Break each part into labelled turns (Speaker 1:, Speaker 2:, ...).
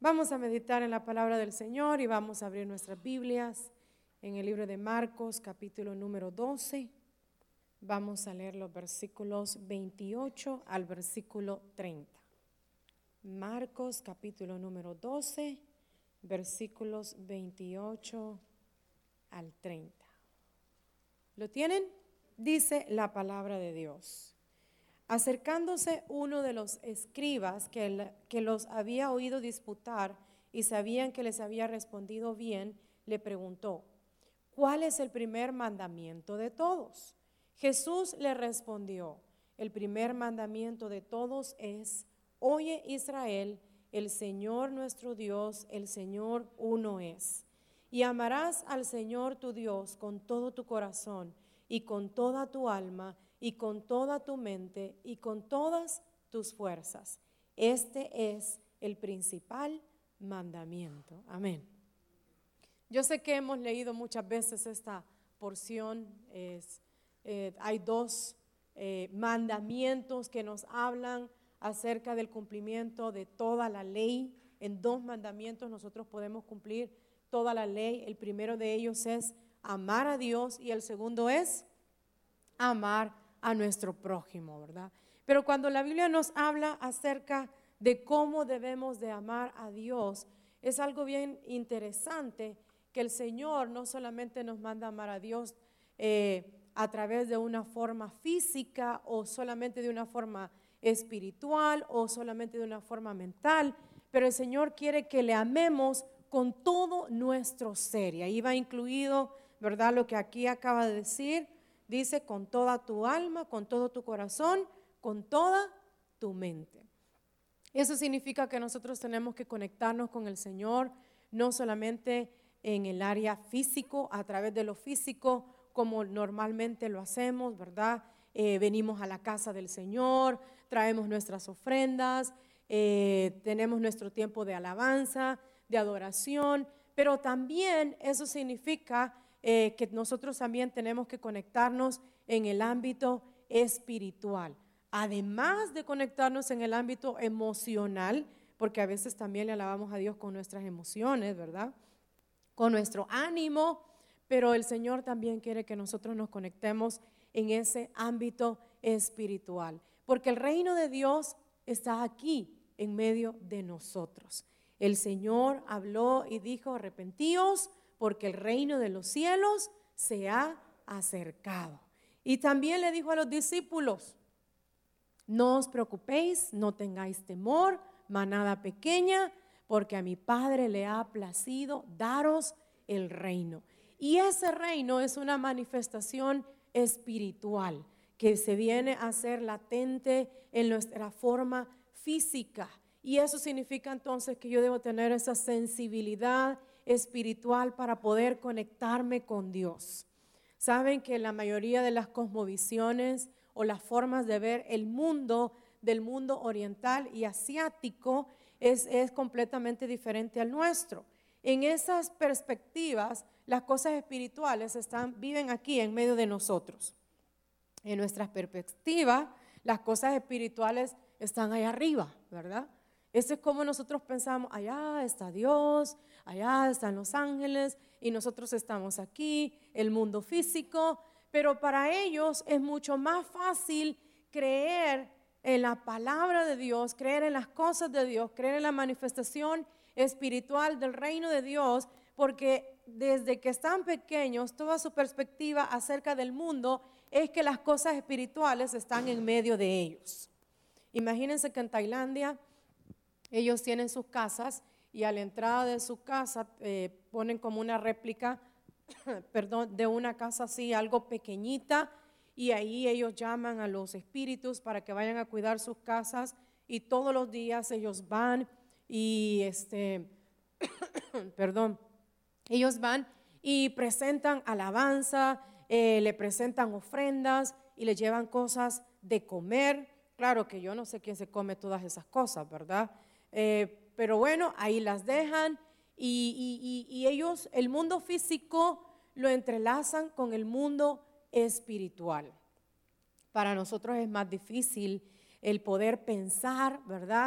Speaker 1: Vamos a meditar en la palabra del Señor y vamos a abrir nuestras Biblias en el libro de Marcos, capítulo número 12. Vamos a leer los versículos 28 al versículo 30. Marcos, capítulo número 12, versículos 28 al 30. ¿Lo tienen? Dice la palabra de Dios. Acercándose uno de los escribas que los había oído disputar y sabían que les había respondido bien, le preguntó: ¿cuál es el primer mandamiento de todos? Jesús le respondió: el primer mandamiento de todos es: oye Israel, el Señor nuestro Dios, el Señor uno es. Y amarás al Señor tu Dios con todo tu corazón y con toda tu alma y con toda tu mente y con todas tus fuerzas. Este es el principal mandamiento. Amén. Yo sé que hemos leído muchas veces esta porción. Hay dos mandamientos que nos hablan acerca del cumplimiento de toda la ley. En dos mandamientos nosotros podemos cumplir toda la ley. El primero de ellos es amar a Dios y el segundo es amar a nuestro prójimo, ¿verdad? Pero cuando la Biblia nos habla acerca de cómo debemos de amar a Dios, es algo bien interesante que el Señor no solamente nos manda amar a Dios a través de una forma física o solamente de una forma espiritual o solamente de una forma mental, pero el Señor quiere que le amemos con todo nuestro ser. Y ahí va incluido, ¿verdad?, lo que aquí acaba de decir. Dice: con toda tu alma, con todo tu corazón, con toda tu mente. Eso significa que nosotros tenemos que conectarnos con el Señor, no solamente en el área físico, a través de lo físico, como normalmente lo hacemos, ¿verdad? Venimos a la casa del Señor, traemos nuestras ofrendas, tenemos nuestro tiempo de alabanza, de adoración, pero también eso significa que nosotros también tenemos que conectarnos en el ámbito espiritual, además de conectarnos en el ámbito emocional, porque a veces también le alabamos a Dios con nuestras emociones, ¿verdad?, con nuestro ánimo, pero el Señor también quiere que nosotros nos conectemos en ese ámbito espiritual, porque el reino de Dios está aquí en medio de nosotros. El Señor habló y dijo: arrepentíos, porque el reino de los cielos se ha acercado. Y también le dijo a los discípulos: no os preocupéis, no tengáis temor, manada pequeña, porque a mi Padre le ha placido daros el reino. Y ese reino es una manifestación espiritual que se viene a ser latente en nuestra forma física. Y eso significa entonces que yo debo tener esa sensibilidad espiritual para poder conectarme con Dios. Saben que la mayoría de las cosmovisiones o las formas de ver el mundo, del mundo oriental y asiático, es completamente diferente al nuestro. En esas perspectivas, las cosas espirituales viven aquí en medio de nosotros. En nuestras perspectivas, las cosas espirituales están allá arriba, ¿verdad? Eso es como nosotros pensamos: allá está Dios, allá están los ángeles y nosotros estamos aquí, el mundo físico. Pero para ellos es mucho más fácil creer en la palabra de Dios, creer en las cosas de Dios, creer en la manifestación espiritual del reino de Dios, porque desde que están pequeños toda su perspectiva acerca del mundo es que las cosas espirituales están en medio de ellos. Imagínense que en Tailandia ellos tienen sus casas y a la entrada de su casa ponen como una réplica de una casa así, algo pequeñita, y ahí ellos llaman a los espíritus para que vayan a cuidar sus casas, y todos los días ellos van y ellos van y presentan alabanza, le presentan ofrendas y le llevan cosas de comer. Claro que yo no sé quién se come todas esas cosas, ¿verdad? Pero bueno, ahí las dejan y ellos, el mundo físico lo entrelazan con el mundo espiritual. Para nosotros es más difícil el poder pensar, ¿verdad?,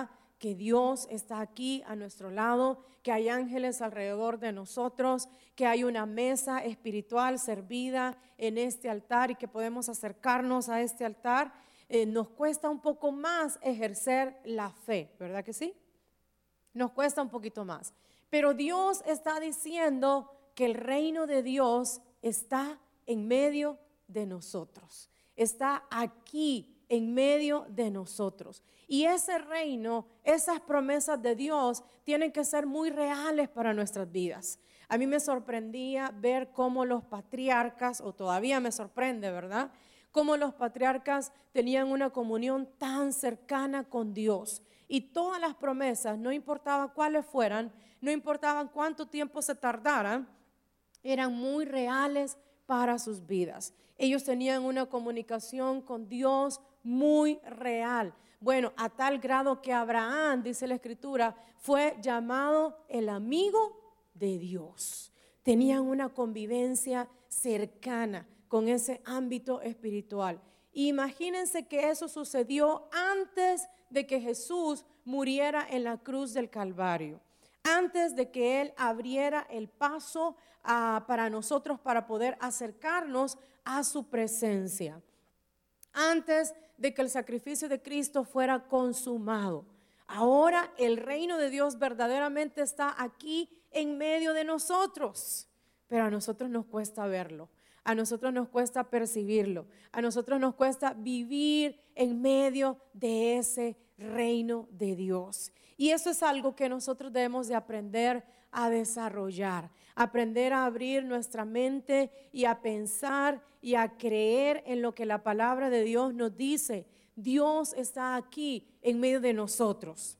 Speaker 1: que Dios está aquí a nuestro lado, que hay ángeles alrededor de nosotros, que hay una mesa espiritual servida en este altar y que podemos acercarnos a este altar. Nos cuesta un poco más ejercer la fe, ¿verdad que sí? Nos cuesta un poquito más. Pero Dios está diciendo que el reino de Dios está en medio de nosotros. Está aquí en medio de nosotros. Y ese reino, esas promesas de Dios tienen que ser muy reales para nuestras vidas. A mí me sorprendía ver cómo los patriarcas, o todavía me sorprende, ¿verdad?, cómo los patriarcas tenían una comunión tan cercana con Dios. Y todas las promesas, no importaba cuáles fueran, no importaban cuánto tiempo se tardaran, eran muy reales para sus vidas. Ellos tenían una comunicación con Dios muy real. Bueno, a tal grado que Abraham, dice la Escritura, fue llamado el amigo de Dios. Tenían una convivencia cercana con ese ámbito espiritual. Imagínense que eso sucedió antes de que Jesús muriera en la cruz del Calvario, antes de que Él abriera el paso para nosotros para poder acercarnos a su presencia, antes de que el sacrificio de Cristo fuera consumado. Ahora el reino de Dios verdaderamente está aquí en medio de nosotros, pero a nosotros nos cuesta verlo. A nosotros nos cuesta percibirlo, a nosotros nos cuesta vivir en medio de ese reino de Dios. Y eso es algo que nosotros debemos de aprender a desarrollar, aprender a abrir nuestra mente y a pensar y a creer en lo que la palabra de Dios nos dice. Dios está aquí en medio de nosotros.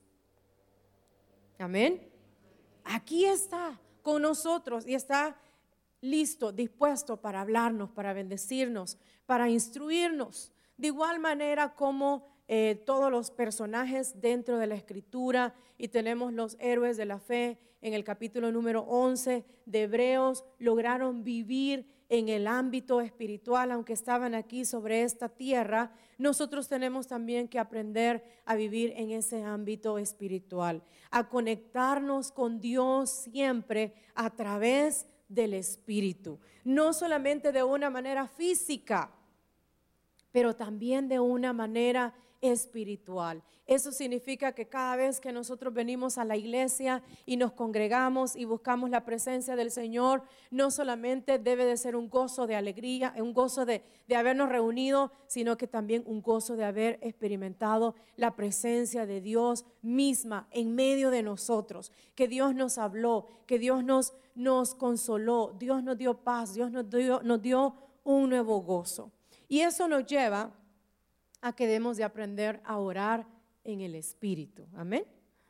Speaker 1: Amén. Aquí está con nosotros y está listo, dispuesto para hablarnos, para bendecirnos, para instruirnos. De igual manera como todos los personajes dentro de la Escritura, y tenemos los héroes de la fe en el capítulo número 11 de Hebreos, lograron vivir en el ámbito espiritual, aunque estaban aquí sobre esta tierra. Nosotros tenemos también que aprender a vivir en ese ámbito espiritual, a conectarnos con Dios siempre a través del Espíritu, no solamente de una manera física, pero también de una manera espiritual. Eso significa que cada vez que nosotros venimos a la iglesia y nos congregamos y buscamos la presencia del Señor, no solamente debe de ser un gozo de alegría, un gozo de habernos reunido, sino que también un gozo de haber experimentado la presencia de Dios misma en medio de nosotros, que Dios nos habló, que Dios nos consoló, Dios nos dio paz, Dios nos dio un nuevo gozo. Y eso nos lleva a que debemos de aprender a orar en el Espíritu. Amén.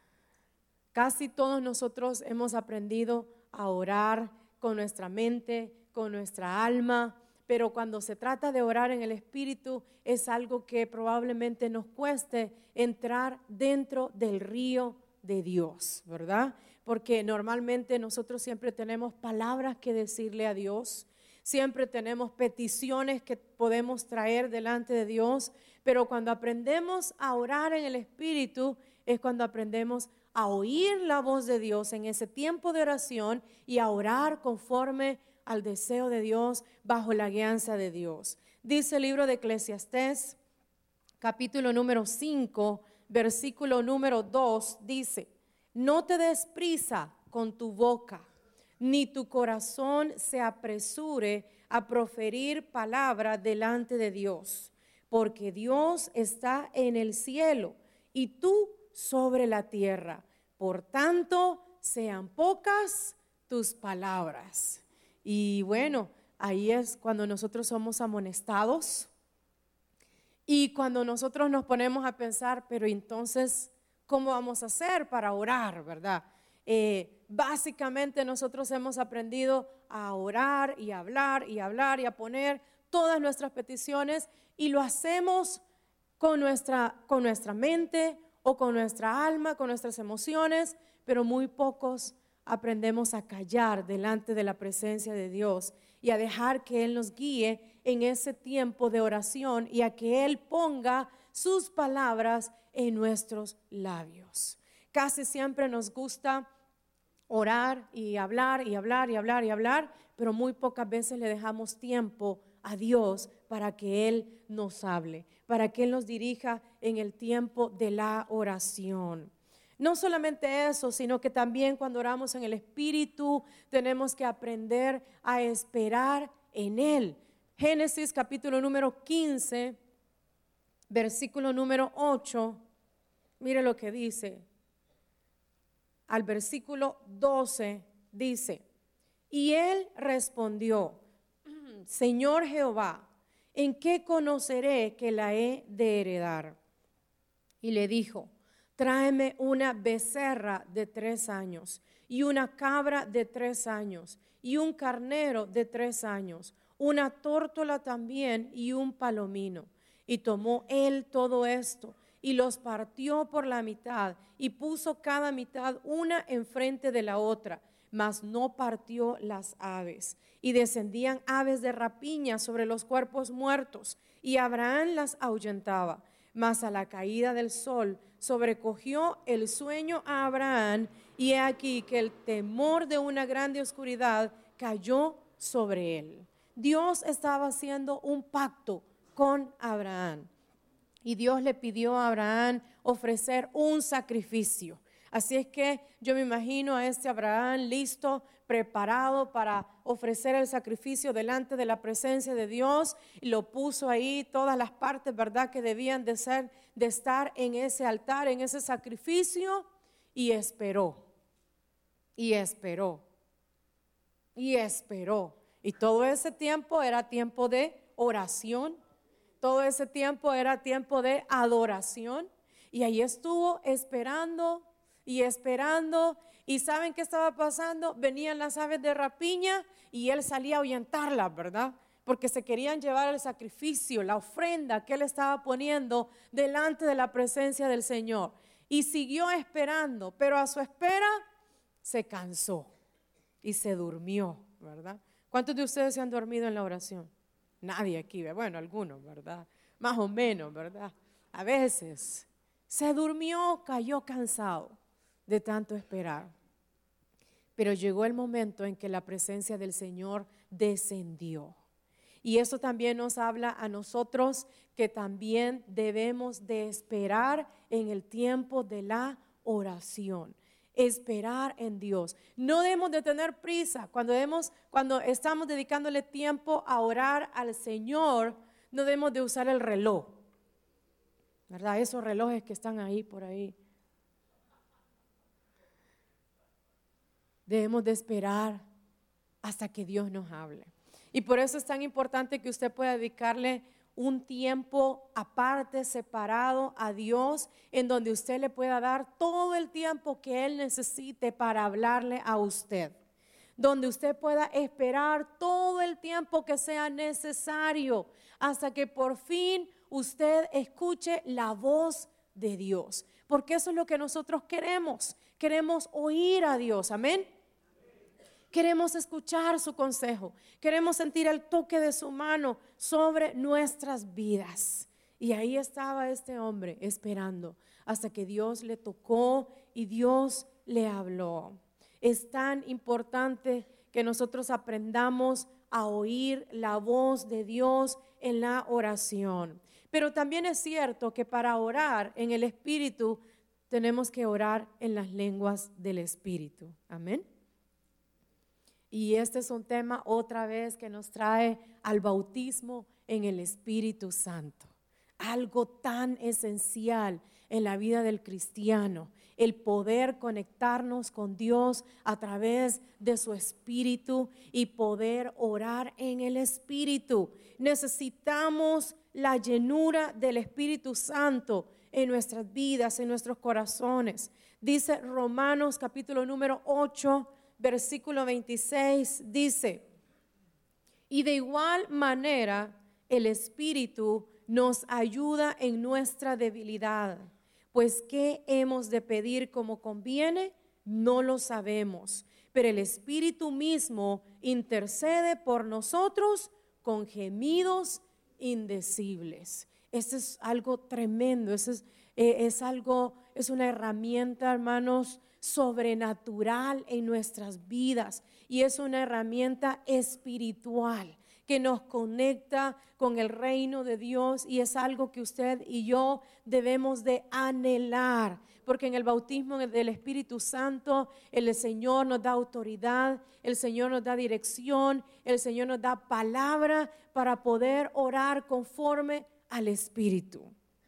Speaker 1: Casi todos nosotros hemos aprendido a orar con nuestra mente, con nuestra alma, pero cuando se trata de orar en el Espíritu es algo que probablemente nos cueste entrar dentro del río de Dios, ¿verdad? Porque normalmente nosotros siempre tenemos palabras que decirle a Dios, siempre tenemos peticiones que podemos traer delante de Dios, pero cuando aprendemos a orar en el Espíritu es cuando aprendemos a oír la voz de Dios en ese tiempo de oración y a orar conforme al deseo de Dios bajo la guianza de Dios. Dice el libro de Eclesiastés, capítulo número 5, versículo número 2, dice: no te des prisa con tu boca, ni tu corazón se apresure a proferir palabra delante de Dios, porque Dios está en el cielo y tú sobre la tierra. Por tanto, sean pocas tus palabras. Y bueno, ahí es cuando nosotros somos amonestados y cuando nosotros nos ponemos a pensar, pero entonces, ¿cómo vamos a hacer para orar, verdad? Básicamente nosotros hemos aprendido a orar y a hablar y a hablar y a poner todas nuestras peticiones y lo hacemos con nuestra mente o con nuestra alma, con nuestras emociones, pero muy pocos aprendemos a callar delante de la presencia de Dios y a dejar que Él nos guíe en ese tiempo de oración y a que Él ponga sus palabras en nuestros labios. Casi siempre nos gusta orar y hablar y hablar y hablar y hablar, pero muy pocas veces le dejamos tiempo a Dios para que Él nos hable, para que Él nos dirija en el tiempo de la oración. No solamente eso, sino que también cuando oramos en el Espíritu tenemos que aprender a esperar en Él. Génesis capítulo número 15, versículo número 8, mire lo que dice. Al versículo 12 dice: y él respondió: Señor Jehová, ¿en qué conoceré que la he de heredar? Y le dijo: tráeme una becerra de 3 años, y una cabra de 3 años, y un carnero de 3 años, una tórtola también, y un palomino. Y tomó él todo esto, y los partió por la mitad, y puso cada mitad una enfrente de la otra, mas no partió las aves. Y descendían aves de rapiña sobre los cuerpos muertos, y Abraham las ahuyentaba. Mas a la caída del sol sobrecogió el sueño a Abraham, y he aquí que el temor de una grande oscuridad cayó sobre él. Dios estaba haciendo un pacto con Abraham, y Dios le pidió a Abraham ofrecer un sacrificio. Así es que yo me imagino a este Abraham listo, preparado para ofrecer el sacrificio delante de la presencia de Dios, y lo puso ahí todas las partes, ¿verdad?, que debían de estar en ese altar, en ese sacrificio, y esperó, y esperó, y esperó. Y todo ese tiempo era tiempo de oración, todo ese tiempo era tiempo de adoración, y ahí estuvo esperando y esperando. ¿Y saben qué estaba pasando? Venían las aves de rapiña y él salía a ahuyentarlas, ¿verdad? Porque se querían llevar el sacrificio, la ofrenda que él estaba poniendo delante de la presencia del Señor. Y siguió esperando, pero a su espera se cansó y se durmió, ¿verdad? ¿Cuántos de ustedes se han dormido en la oración? Nadie aquí, bueno, algunos, ¿verdad? Más o menos, ¿verdad? A veces se durmió, cayó cansado de tanto esperar. Pero llegó el momento en que la presencia del Señor descendió. Y eso también nos habla a nosotros que también debemos de esperar en el tiempo de la oración. Esperar en Dios. No debemos de tener prisa cuando estamos dedicándole tiempo a orar al Señor. No debemos de usar el reloj, ¿verdad? Esos relojes que están ahí por ahí. Debemos de esperar hasta que Dios nos hable. Y por eso es tan importante que usted pueda dedicarle un tiempo aparte, separado a Dios, en donde usted le pueda dar todo el tiempo que Él necesite para hablarle a usted. Donde usted pueda esperar todo el tiempo que sea necesario hasta que por fin usted escuche la voz de Dios. Porque eso es lo que nosotros queremos. Queremos oír a Dios, amén. Queremos escuchar su consejo, queremos sentir el toque de su mano sobre nuestras vidas. Y ahí estaba este hombre esperando hasta que Dios le tocó y Dios le habló. Es tan importante que nosotros aprendamos a oír la voz de Dios en la oración. Pero también es cierto que para orar en el Espíritu tenemos que orar en las lenguas del Espíritu. Amén. Y este es un tema otra vez que nos trae al bautismo en el Espíritu Santo. Algo tan esencial en la vida del cristiano, el poder conectarnos con Dios a través de su Espíritu y poder orar en el Espíritu. Necesitamos la llenura del Espíritu Santo en nuestras vidas, en nuestros corazones. Dice Romanos capítulo número 8, versículo 26, dice: y de igual manera el Espíritu nos ayuda en nuestra debilidad, pues ¿qué hemos de pedir como conviene? No lo sabemos, pero el Espíritu mismo intercede por nosotros con gemidos indecibles. Eso es algo tremendo, eso Es una herramienta, hermanos, sobrenatural en nuestras vidas, y es una herramienta espiritual que nos conecta con el reino de Dios, y es algo que usted y yo debemos de anhelar, porque en el bautismo del Espíritu Santo el Señor nos da autoridad, el Señor nos da dirección, el Señor nos da palabra para poder orar conforme al Espíritu.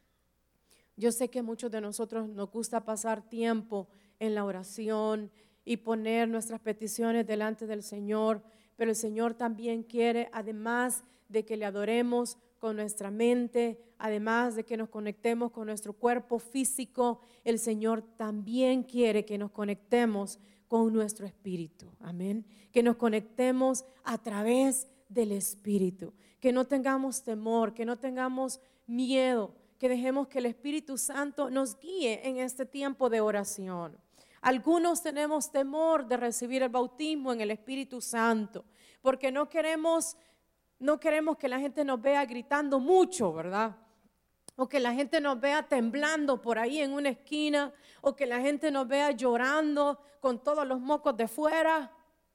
Speaker 1: Yo sé que muchos de nosotros nos gusta pasar tiempo en la oración y poner nuestras peticiones delante del Señor, pero el Señor también quiere, además de que le adoremos con nuestra mente, además de que nos conectemos con nuestro cuerpo físico, el Señor también quiere que nos conectemos con nuestro espíritu, amén, que nos conectemos a través del Espíritu, que no tengamos temor, que no tengamos miedo, que dejemos que el Espíritu Santo nos guíe en este tiempo de oración. Algunos tenemos temor de recibir el bautismo en el Espíritu Santo, porque no queremos que la gente nos vea gritando mucho, ¿verdad? O que la gente nos vea temblando por ahí en una esquina, o que la gente nos vea llorando con todos los mocos de fuera.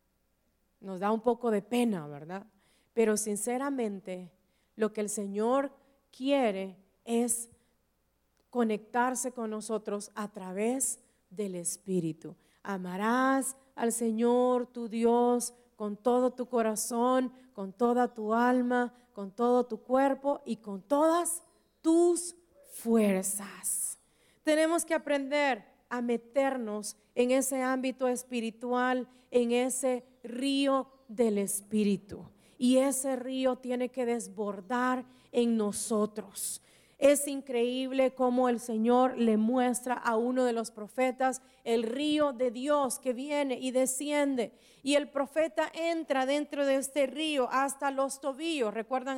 Speaker 1: Nos da un poco de pena, ¿verdad? Pero sinceramente, lo que el Señor quiere es conectarse con nosotros a través del Espíritu. Amarás al Señor tu Dios con todo tu corazón, con toda tu alma, con todo tu cuerpo y con todas tus fuerzas. Tenemos que aprender a meternos en ese ámbito espiritual, en ese río del Espíritu. Y ese río tiene que desbordar en nosotros. Es increíble cómo el Señor le muestra a uno de los profetas el río de Dios que viene y desciende. Y el profeta entra dentro de este río hasta los tobillos. ¿Recuerdan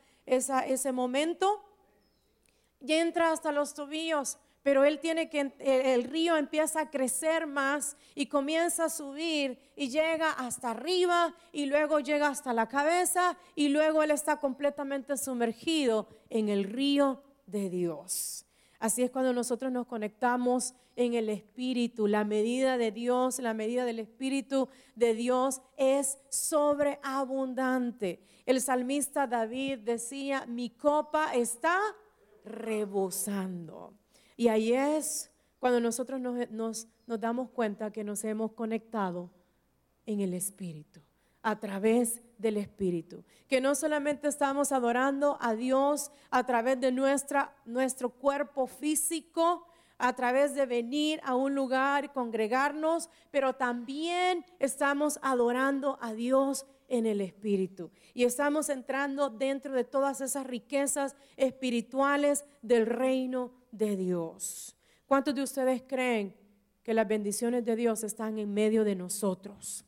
Speaker 1: ese momento? Y entra hasta los tobillos, pero el río empieza a crecer más y comienza a subir y llega hasta arriba y luego llega hasta la cabeza y luego él está completamente sumergido en el río de Dios. Así es cuando nosotros nos conectamos en el Espíritu. La medida de Dios, la medida del Espíritu de Dios es sobreabundante. El salmista David decía: mi copa está rebosando. Y ahí es cuando nosotros nos damos cuenta que nos hemos conectado en el Espíritu, a través del Espíritu, que no solamente estamos adorando a Dios a través de nuestro cuerpo físico, a través de venir a un lugar y congregarnos, pero también estamos adorando a Dios en el Espíritu y estamos entrando dentro de todas esas riquezas espirituales del reino de Dios. ¿Cuántos de ustedes creen que las bendiciones de Dios están en medio de nosotros?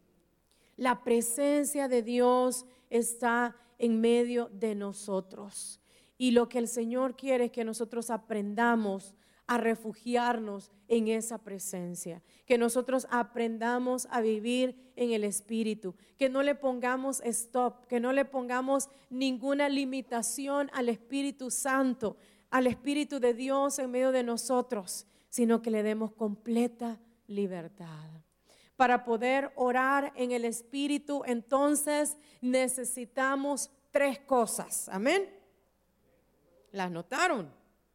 Speaker 1: La presencia de Dios está en medio de nosotros. Y lo que el Señor quiere es que nosotros aprendamos a refugiarnos en esa presencia, que nosotros aprendamos a vivir en el Espíritu, que no le pongamos stop, que no le pongamos ninguna limitación al Espíritu Santo, al Espíritu de Dios en medio de nosotros, sino que le demos completa libertad. Para poder orar en el Espíritu, entonces necesitamos 3 cosas. Amén. ¿Las notaron?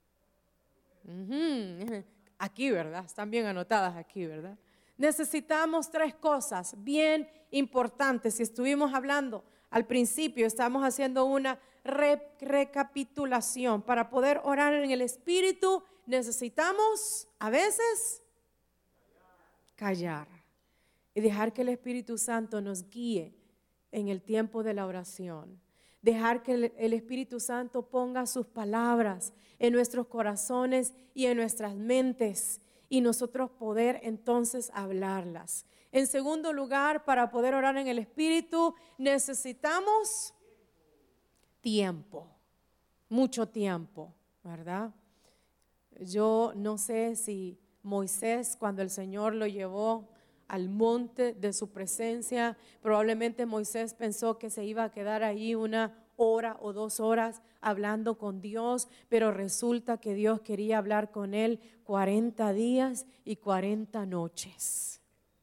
Speaker 1: Aquí, ¿verdad? Están bien anotadas aquí, ¿verdad? Necesitamos 3 cosas bien importantes. Si estuvimos hablando al principio, estamos haciendo una recapitulación. Para poder orar en el Espíritu, necesitamos a veces callar y dejar que el Espíritu Santo nos guíe en el tiempo de la oración. Dejar que el Espíritu Santo ponga sus palabras en nuestros corazones y en nuestras mentes y nosotros poder entonces hablarlas. En segundo lugar, para poder orar en el Espíritu necesitamos tiempo, mucho tiempo, ¿verdad? Yo no sé si Moisés, cuando el Señor lo llevó al monte de su presencia, probablemente Moisés pensó que se iba a quedar ahí una hora o 2 horas hablando con Dios, pero resulta que Dios quería hablar con él 40 días y 40 noches.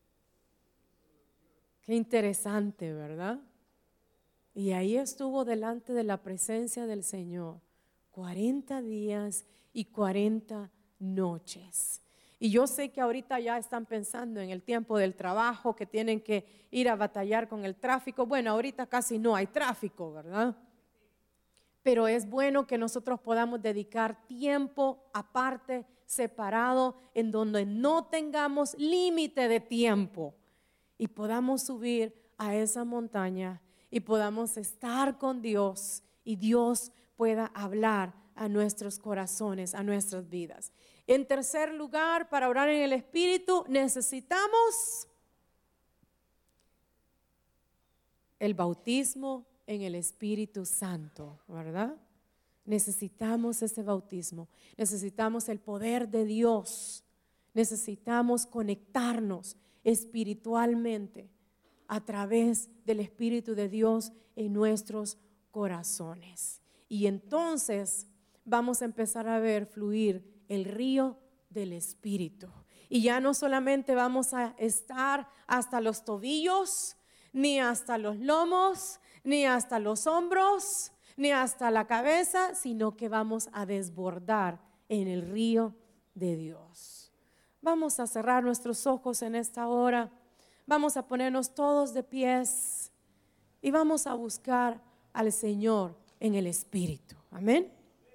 Speaker 1: Qué interesante, ¿verdad? Y ahí estuvo delante de la presencia del Señor 40 días y 40 noches. Y yo sé que ahorita ya están pensando en el tiempo del trabajo, que tienen que ir a batallar con el tráfico. Bueno, ahorita casi no hay tráfico, ¿verdad? Pero es bueno que nosotros podamos dedicar tiempo aparte, separado, en donde no tengamos límite de tiempo y podamos subir a esa montaña y podamos estar con Dios y Dios pueda hablar a nuestros corazones, a nuestras vidas. En tercer lugar, para orar en el Espíritu, necesitamos el bautismo en el Espíritu Santo, ¿verdad? Necesitamos ese bautismo, necesitamos el poder de Dios, necesitamos conectarnos espiritualmente a través del Espíritu de Dios en nuestros corazones. Y entonces vamos a empezar a ver fluir el río del Espíritu. Y ya no solamente vamos a estar hasta los tobillos, ni hasta los lomos, ni hasta los hombros, ni hasta la cabeza, sino que vamos a desbordar en el río de Dios. Vamos a cerrar nuestros ojos en esta hora. Vamos a ponernos todos de pies y vamos a buscar al Señor en el Espíritu. Amén.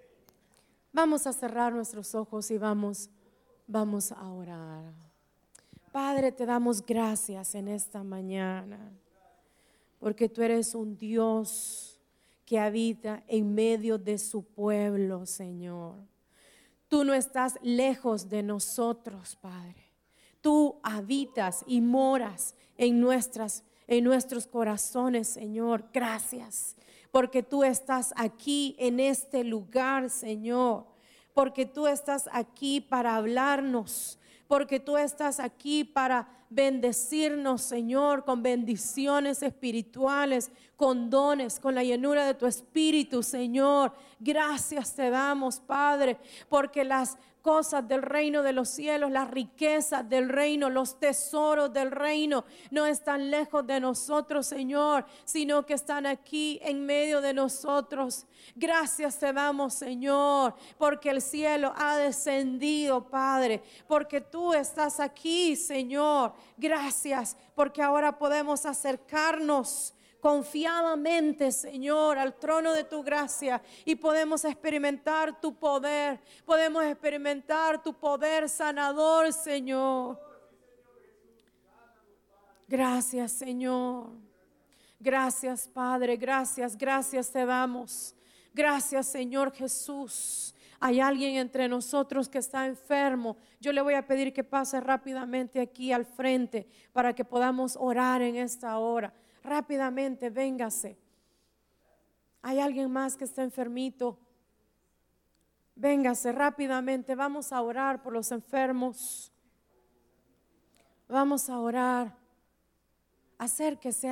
Speaker 1: Vamos a cerrar nuestros ojos y vamos a orar. Padre, te damos gracias en esta mañana, porque tú eres un Dios que habita en medio de su pueblo, Señor. Tú no estás lejos de nosotros, Padre. Tú habitas y moras en nuestros corazones, Señor. Gracias, porque tú estás aquí en este lugar, Señor. Porque tú estás aquí para hablarnos, porque tú estás aquí para bendecirnos, Señor, con bendiciones espirituales, con dones, con la llenura de tu Espíritu, Señor. Gracias te damos, Padre, porque las cosas del reino de los cielos, las riquezas del reino, los tesoros del reino no están lejos de nosotros, Señor, sino que están aquí en medio de nosotros. Gracias te damos, Señor, porque el cielo ha descendido, Padre, porque tú estás aquí, Señor. Gracias, porque ahora podemos acercarnos confiadamente, Señor, al trono de tu gracia y podemos experimentar tu poder, podemos experimentar tu poder sanador, Señor. Gracias, Señor. Gracias, Padre, gracias te damos. Gracias, Señor Jesús. Hay alguien entre nosotros que está enfermo. Yo le voy a pedir que pase rápidamente aquí al frente para que podamos orar en esta hora. Rápidamente, véngase. Hay alguien más que está enfermito. Véngase rápidamente. Vamos a orar por los enfermos. Vamos a orar. Acérquese.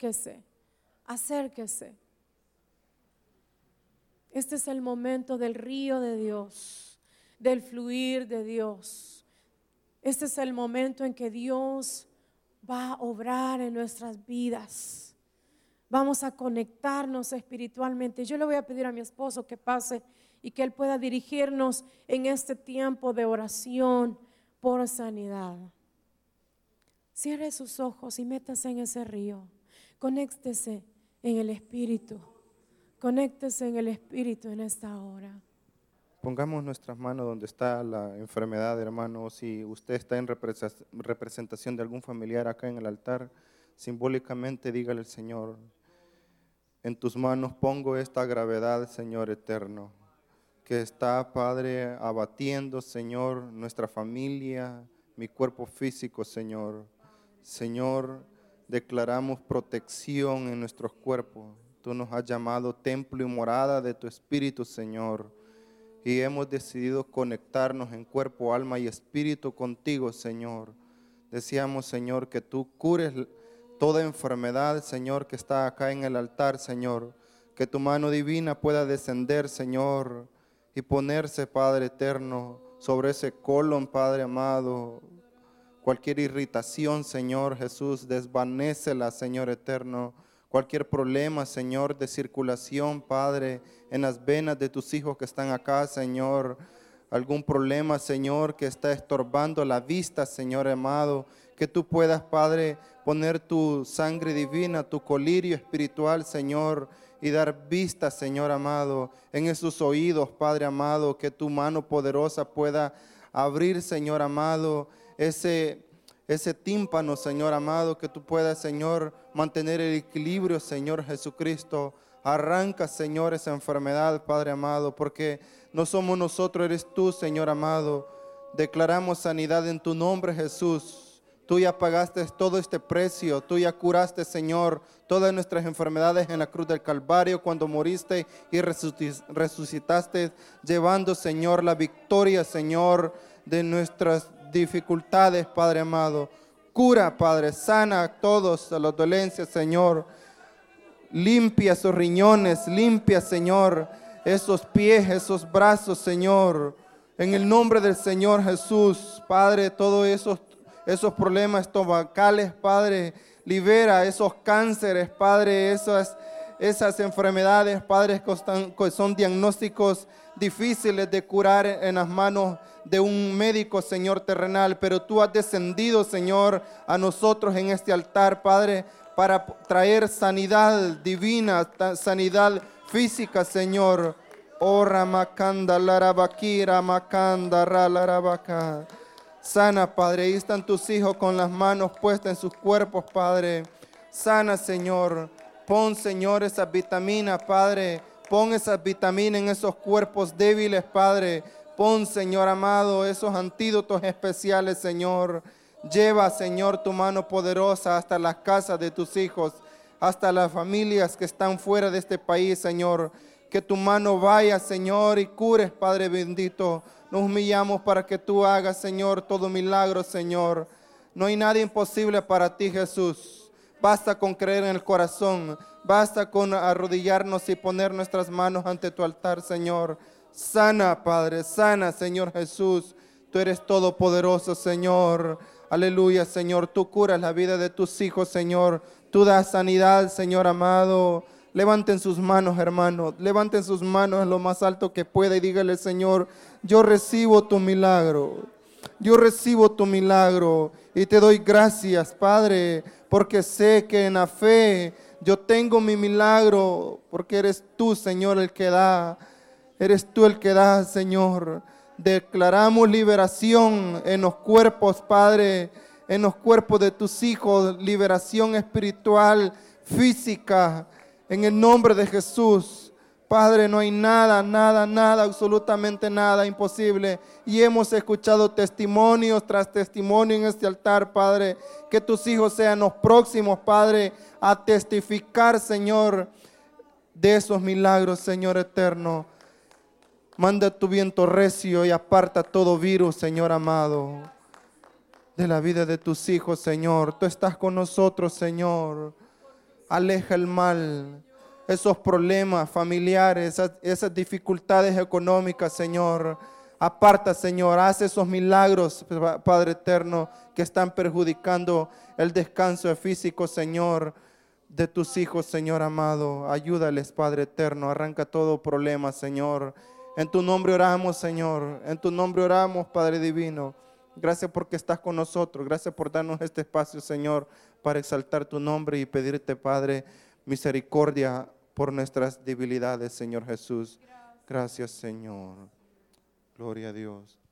Speaker 1: Este es el momento del río de Dios, del fluir de Dios. Este es el momento en que Dios va a obrar en nuestras vidas. Vamos a conectarnos espiritualmente. Yo le voy a pedir a mi esposo que pase y que él pueda dirigirnos en este tiempo de oración por sanidad. Cierre sus ojos y métase en ese río. Conéctese en el Espíritu. Conéctese en el Espíritu en esta hora.
Speaker 2: Pongamos nuestras manos donde está la enfermedad, hermano. Si usted está en representación de algún familiar acá en el altar, simbólicamente dígale al Señor: en tus manos pongo esta gravedad, Señor eterno, que está, Padre, abatiendo, Señor, nuestra familia, mi cuerpo físico, Señor. Señor, declaramos protección en nuestros cuerpos. Tú nos has llamado templo y morada de tu Espíritu, Señor. Y hemos decidido conectarnos en cuerpo, alma y espíritu contigo, Señor. Deseamos, Señor, que tú cures toda enfermedad, Señor, que está acá en el altar, Señor. Que tu mano divina pueda descender, Señor, y ponerse, Padre eterno, sobre ese colon, Padre amado. Cualquier irritación, Señor Jesús, desvanécela, Señor eterno. Cualquier problema, Señor, de circulación, Padre, en las venas de tus hijos que están acá, Señor. Algún problema, Señor, que está estorbando la vista, Señor amado. Que tú puedas, Padre, poner tu sangre divina, tu colirio espiritual, Señor, y dar vista, Señor amado, en esos oídos, Padre amado. Que tu mano poderosa pueda abrir, Señor amado, ese tímpano, Señor amado, que tú puedas, Señor, mantener el equilibrio, Señor Jesucristo. Arranca, Señor, esa enfermedad, Padre amado, porque no somos nosotros, eres tú, Señor amado. Declaramos sanidad en tu nombre, Jesús. Tú ya pagaste todo este precio, tú ya curaste, Señor, todas nuestras enfermedades en la cruz del Calvario cuando moriste y resucitaste, llevando, Señor, la victoria, Señor, de nuestras dificultades, Padre amado. Cura, Padre, sana a todos a las dolencias, Señor. Limpia esos riñones, limpia, Señor, esos pies, esos brazos, Señor. En el nombre del Señor Jesús, Padre, todos esos problemas estomacales, Padre, libera esos cánceres, Padre, esas enfermedades, Padre, que son diagnósticos difíciles de curar en las manos de un médico, Señor terrenal, pero tú has descendido, Señor, a nosotros en este altar, Padre, para traer sanidad divina, sanidad física, Señor. Oh, Ramakanda, Larabakira, Makanda, Ralarabaka. Sana, Padre, ahí están tus hijos con las manos puestas en sus cuerpos, Padre. Sana, Señor. Pon, Señor, esas vitaminas, Padre. Pon esas vitaminas en esos cuerpos débiles, Padre. Pon, Señor amado, esos antídotos especiales, Señor. Lleva, Señor, tu mano poderosa hasta las casas de tus hijos, hasta las familias que están fuera de este país, Señor. Que tu mano vaya, Señor, y cures, Padre bendito. Nos humillamos para que tú hagas, Señor, todo milagro, Señor. No hay nada imposible para ti, Jesús. Basta con creer en el corazón. Basta con arrodillarnos y poner nuestras manos ante tu altar, Señor. Sana, Padre, sana, Señor Jesús. Tú eres todopoderoso, Señor. Aleluya, Señor. Tú curas la vida de tus hijos, Señor. Tú das sanidad, Señor amado. Levanten sus manos, hermanos. Levanten sus manos en lo más alto que pueda y dígale, Señor, yo recibo tu milagro. Yo recibo tu milagro y te doy gracias, Padre, porque sé que en la fe yo tengo mi milagro, porque eres tú, Señor, el que da. Eres tú el que da, Señor. Declaramos liberación en los cuerpos, Padre, en los cuerpos de tus hijos, liberación espiritual, física, en el nombre de Jesús. Padre, no hay nada, absolutamente nada imposible. Y hemos escuchado testimonios tras testimonio en este altar, Padre. Que tus hijos sean los próximos, Padre, a testificar, Señor, de esos milagros, Señor eterno. Manda tu viento recio y aparta todo virus, Señor amado, de la vida de tus hijos, Señor. Tú estás con nosotros, Señor. Aleja el mal, esos problemas familiares, esas dificultades económicas, Señor. Aparta, Señor, haz esos milagros, Padre eterno, que están perjudicando el descanso físico, Señor, de tus hijos, Señor amado. Ayúdales, Padre eterno. Arranca todo problema, Señor. En tu nombre oramos, Señor. En tu nombre oramos, Padre divino. Gracias porque estás con nosotros. Gracias por darnos este espacio, Señor, para exaltar tu nombre y pedirte, Padre, misericordia por nuestras debilidades, Señor Jesús. Gracias, Señor. Gloria a Dios.